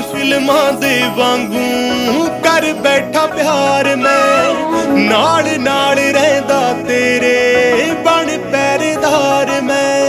ਫਿਲਮਾਂ ਦੇ ਵਾਂਗੂ ਕਰ ਬੈਠਾ ਪਿਆਰ ਮੈਂ ਨਾਲ ਨਾਲ ਰਹਿੰਦਾ ਤੇਰੇ ਬਣ ਪਹਿਰੇਦਾਰ ਮੈਂ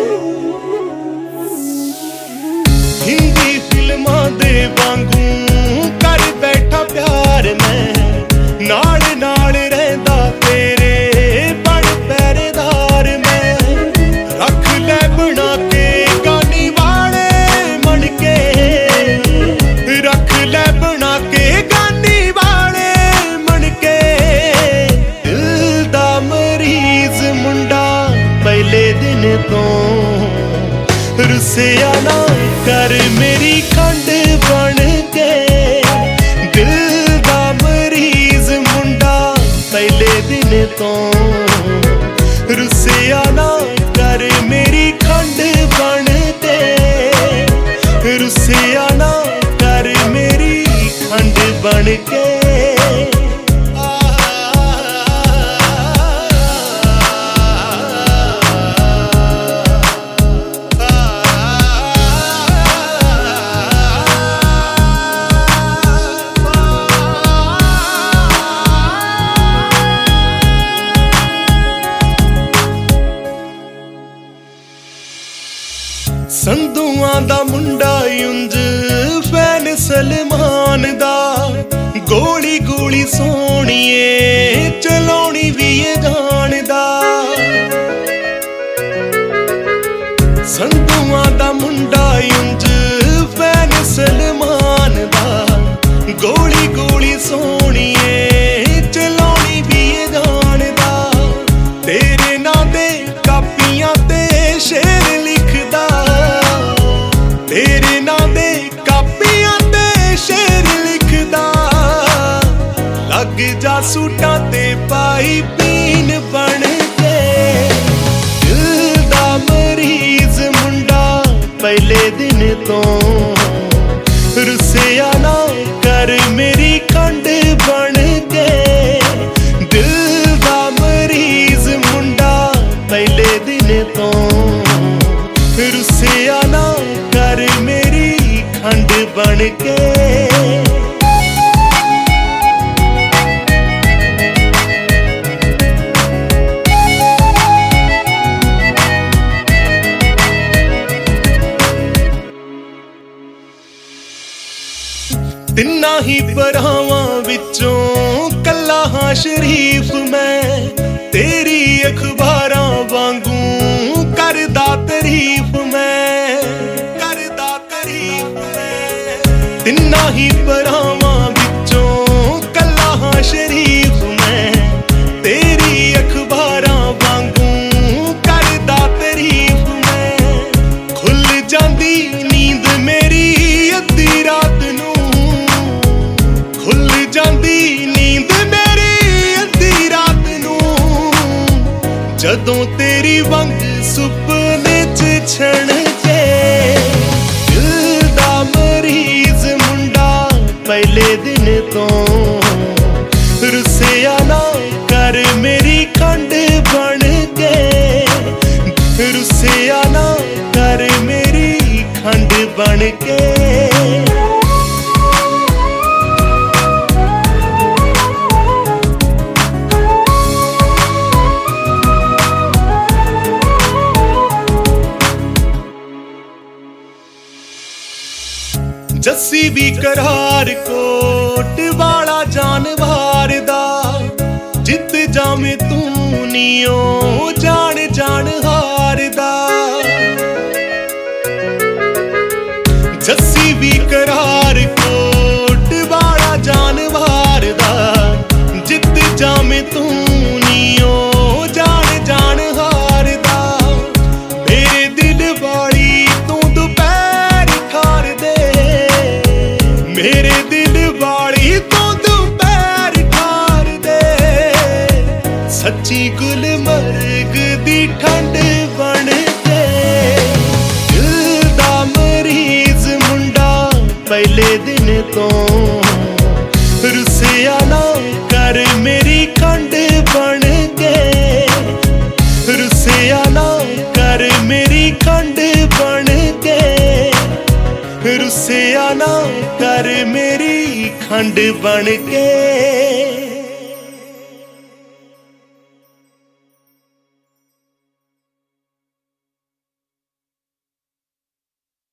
ਹਿੰਦੀ ਫਿਲਮਾਂ ਦੇ ਵਾਂਗੂ ਕਰ ਬੈਠਾ ਪਿਆਰ ਮੈਂ ਨਾਲ ਨਾਲ ਰਹਿੰਦਾ ਤੇਰੇ ਬਣ ਪਹਿਰੇਦਾਰ ਮੈਂ ਰੱਖ ਲੈ ਬਣਾ ਕੇ ਗਾਨੀ ਵਾਲੇ ਮਣ ਕੇ ਰੱਖ ਲੈ ਬਣਾ ਕੇ ਗਾਨੀ ਵਾਲੇ ਮਣ ਕੇ ਦਿਲ ਦਾ ਮਰੀਜ਼ ਮੁੰਡਾ ਪਹਿਲੇ ਦਿਨ ਤੋਂ ਰੁੱਸਿਆ ਨਾ ਕਰ ਮੇਰੀ ਖੰਡ ਬਣ ਕੇ ਦਿਲ ਦਾ ਮਰੀਜ਼ ਮੁੰਡਾ ਪਹਿਲੇ ਦਿਨ ਤੋਂ ਰੁੱਸਿਆ ਨਾ ਕਰ ਮੇਰੀ ਖੰਡ ਬਣ ਕੇ ਰੁੱਸਿਆ ਨਾ ਕਰ ਮੇਰੀ ਖੰਡ ਬਣ ਕੇ ਸੰਧੂਆਂ ਦਾ ਮੁੰਡਾ ਉਂਝ ਫੈਨ ਸਲਮਾਨ ਦਾ ਗੋਲੀ ਗੋਲੀ ਸੋਹਣੀਏ ਚਲਾਉਣੀ ਵੀ ਇਹ ਜਾਣਦਾ ਸੰਧੂਆਂ ਦਾ ਮੁੰਡਾ ਉਂਝ ਫੈਨ ਸਲਮਾਨ ਦਾ ਗੋਲੀ ਗੋਲੀ ਸੋਹਣੀਏ ਚਲਾਉਣੀ ਵੀ ਇਹ ਜਾਣਦਾ ਤੇਰੇ ਨਾਂ ਦੇ ਕਾਪੀਆਂ ਤੇ ਸ਼ੇਰ ਲਿਖਦਾ ਤੇਰੇ ਨਾਂ ਦੇ ਕਾਪੀਆਂ ਤੇ ਸ਼ੇਰ ਲਿਖਦਾ ਲੱਗ ਜਾ ਸੂਟਾਂ ਤੇ ਪਾਈ ਪੀਨ ਬਣ ਕੇ ਦਿਲ ਦਾ ਮਰੀਜ਼ ਮੁੰਡਾ ਪਹਿਲੇ ਦਿਨ ਤੋਂ ਰੁੱਸਿਆ ਨਾ ਕਰ ਮੇਰੀ ਖੰਡ ਬਣ ਕੇ ਦਿਲ ਦਾ ਮਰੀਜ਼ ਮੁੰਡਾ ਪਹਿਲੇ ਦਿਨ ਤੋਂ ਰੁੱਸਿਆ ਨਾ ਕਰ ਮੇਰੀ ਖੰਡ ਬਣ ਕੇ ਤਿੰਨਾਂ ਹੀ ਭਰਾਵਾਂ ਵਿੱਚੋਂ ਕੱਲਾ ਹਾਂ ਸ਼ਰੀਫ ਮੈਂ ਤੇਰੀ ਅਖਬਾਰਾਂ ਵਾਂਗੂ ਕਰਦਾ ਤਾਰੀਫ ਮੈਂ ਕਰਦਾ ਤਾਰੀਫ ਮੈਂ ਤਿੰਨਾਂ ਹੀ ਭਰਾਵਾਂ ਵਿੱਚੋਂ ਕੱਲਾ ਹਾਂ ਸ਼ਰੀਫ ਮੈਂ ਤੇਰੀ ਅਖਬਾਰਾਂ ਵਾਂਗੂ ਕਰਦਾ ਤਾਰੀਫ ਮੈਂ ਖੁੱਲ ਜਾਂਦੀ ਨੀਂਦ ਮੇਰੀ ਅੱਧੀ ਰਾਤ ਨੂੰ ਖੁੱਲ ਜਾਂਦੀ ਨੀਂਦ ਮੇਰੀ ਅੱਧੀ ਰਾਤ ਨੂੰ ਜਦੋਂ ਤੇਰੀ ਵੰਗ ਸੁਪਨੇ ਚ ਛਣ ਕੇ ਦਿਲ ਦਾ ਮਰੀਜ਼ ਮੁੰਡਾ ਪਹਿਲੇ ਦਿਨ ਤੋਂ ਰੁੱਸਿਆ ਨਾ ਕਰ ਮੇਰੀ ਖੰਡ ਬਣ ਕੇ ਰੁੱਸਿਆ ਨਾ ਕਰ ਮੇਰੀ ਖੰਡ ਬਣ ਕੇ ਜੱਸੀ ਵੀ ਕਰਾਰ ਕੋਟ ਵਾਲਾ ਜਾਨਵਾਰ ਦਾ ਜਿੱਤ ਜਾਵੇਂ ਤੂੰ ਨੀਓ ਜਾਣ ਜਾਣ ਹਾਰਦਾ ਜੱਸੀ ਵੀ ਕਰਾਰ ਕੋਟ ਵਾਲਾ ਜਾਨਵਾਰ ਦਾ ਜਿੱਤ ਜਾਵੇਂ ਤੂੰ ਨੀਓ ਜਾਣ ਜਾਣ ਹਾਰਦਾ ਮੇਰੇ ਦਿਲ ਵਾਲੀ ਤੂੰ ਦੁਪਹਿਰ ਖਾਰ ਦੇ ਮੇਰੇ ਦਿਲ ਵਾਲੀ ਤੋਂ ਦੁਪਹਿਰ ਠਾਰ ਦੇ ਸੱਚੀ ਗੁਲਮਰਗ ਦੀ ਠੰਡ ਬਣ ਕੇ ਦਿਲ ਦਾ ਮਰੀਜ਼ ਮੁੰਡਾ ਪਹਿਲੇ ਦਿਨ ਤੋਂ ਰੁੱਸਿਆ ਨਾ ਕਰ ਮੇਰੀ ਖੰਡ ਬਣ ਕੇ ਰੁੱਸਿਆ ਨਾ ਕਰ ਮੇਰੀ ਖੰਡ ਬਣ ਕੇ रुसिया ना कर मेरी खंड बन के।